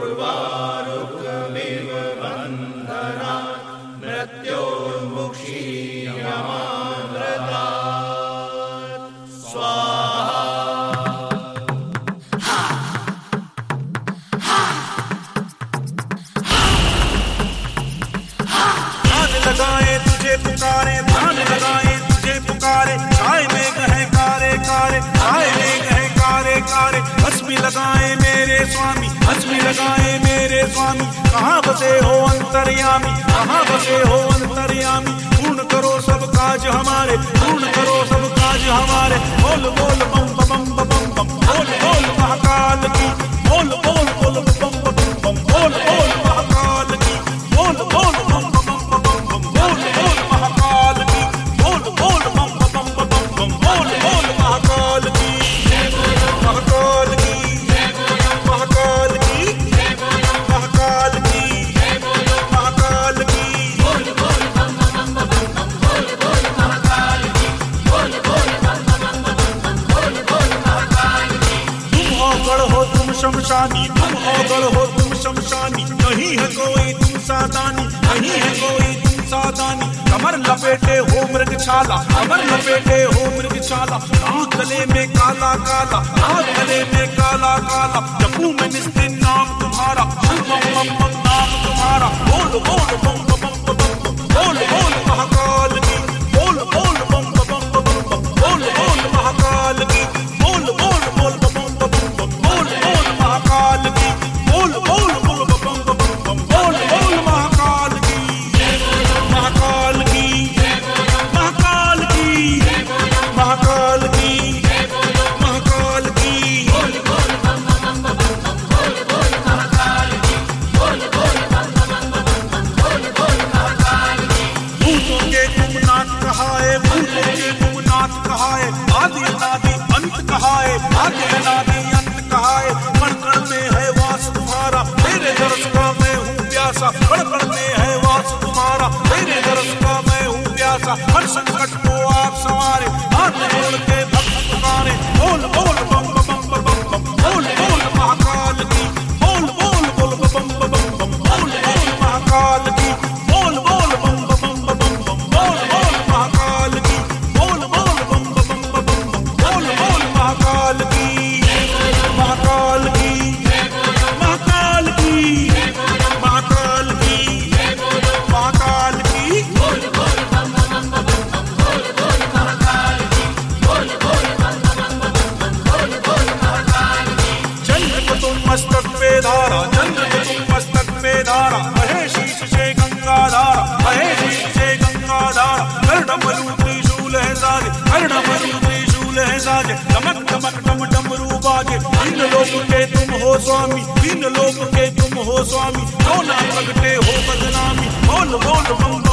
उर्वारुकमिव बन्धना मृत्योर्मुक्षीयमानृतात् स्वाहा। ध्यान लगाए तुझे पुकारे, ध्यान लगाए तुझे पुकारे, छाए में कहे कारे कारे, छाए में कहे कारे कारे। हंसमी लगाए मेरे स्वामी, हंसमी लगाए मेरे स्वामी, कहाँ बसे हो अंतर्यामी, कहाँ बसे हो अंतर्यामी। पूर्ण करो सब काज हमारे, पूर्ण करो सब काज हमारे। बोल बोल बम बम बम बम बम, बोल बोल महाकाल की, बोल बोल बोल बम बम बम, बोल बोल महाकाल की, बोल बोल बम बम बम बम, बोल बोल महाकाल की, बोल बोल बम बम बम बम, बोल बोल महाकाल की, महाकाल की, महाकाल की, महाकाल की, महाकाल की। बोल बोल बम बम बम बम, बोल बोल महाकाल की, बोल बोल बम बम बम बम, बोल बोल महाकाल की। तुम हो गढ़ हो तुम शमशानी, तुम हो गढ़ हो तुम शमशानी, नहीं है कोई तुम सादानी, नहीं है कोई तुम सादानी। कमर लपेटे हो मृगशाला, कमर लपेटे हो मृगशाला, आँख गले में काला काला, आँख गले में काला काला। जपू में निस्दिन नाम तुम्हारा, बम बम बम नाम तुम्हारा। बोल बोल बम बम बम बम, बोल बोल महाकाल की, बोल बोल बम बम बम बम, बोल बोल महाकाल की, बोल बोल बोल बम बम बम, बोल बोल महाकाल की, बोल बोल बोल बम बम बम, बोल बोल महाकाल की, महाकाल की, महाकाल की, महाकाल की, महाकाल की। बोल बोल बम बम बम बम, बोल बोल महाकाल की, बोल बोल बम बम बम बम, बोल बोल महाकाल की। भूतों के तुम नाथ कहाए, भूतों के तुम नाथ कहाए, आदि अनादि अंत कहाए, आदि अनादि अंत कहाए। कण कण में है वास तुम्हारा, तेरे दर्श का मैं हूँ प्यासा, कण कण में है वास तुम्हारा, तेरे दर्श का मैं हूँ प्यासा। हर संकट को आप संवारे, हाथ जोड़ के भक्त पुकारे। बोल बोल बम बम बम बम बम, बोल बोल महाकाल की, बोल बोल बोल बम बम बम बम, बोल बोल महाकाल की, बोल बोल बम बम बम बम, बोल बोल महाकाल की, बोल बोल बम बम बम बम, बोल बोल महाकाल की, महाकाल की, महाकाल की, महाकाल की, महाकाल की। बोल बोल बम बम बम बम, बोल बोल महाकाल की, बोल बोल बम बम बम बम, बोल बोल महाकाल की। चंद्र को तुम मस्तक पे धारा, चंद्र को तुम मस्तक पे धारा, बहे शीश से गंगा धारा, बहे शीश से गंगा धारा। कर्णमलु त्रिशूल है साजे, कर्णमलु त्रिशूल है साजे, चमक चमक डम डमरू बाजे। तीन लोक के तुम हो स्वामी, तीन लोक के तुम हो स्वामी, जो ना प्रगटे हो बदनामी। बोल बोल बम